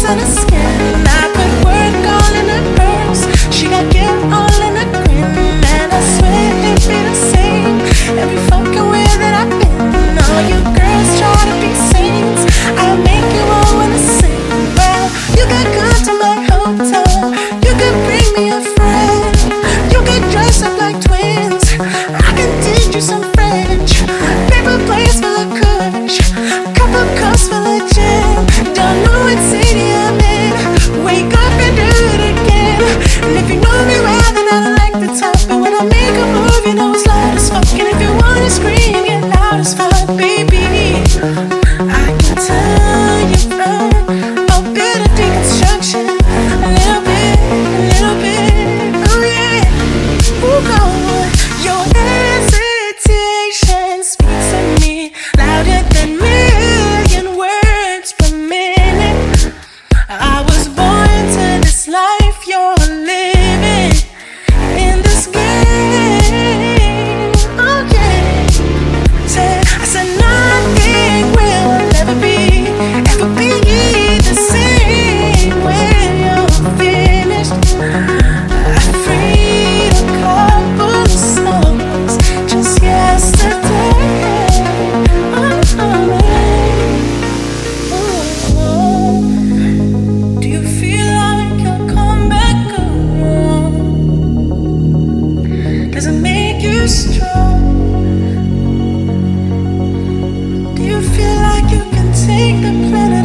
and her skin. I put work all in her purse. She got guilt all in her grin. And I swear it'd be the same every fucking way that I've been. All you girls try to be saints. I'll make you all wanna sing. Well, you could come to my hotel. You could bring me a friend. You could dress up like twins. I can teach you some French. Paper plates full of kush. Cup of cups full of gin. Don't know what city I'm in. Wake up and do it again. And if you know me well, then I like the top. But when I make a move, you know it's loud as fuck. And if you wanna scream, get loud as fuck, baby. I can tell you from a bit of deconstruction. A little bit, oh yeah. Ooh, go. Your hesitation speaks to me louder than million words per minute. I was born to this life you're living in this game. Oh yeah. I said nothing will ever be the same when you're finished. I freed a couple of souls just yesterday. Do you feel like you'll come back around? Does it make you strong? Do you feel like you can take the planet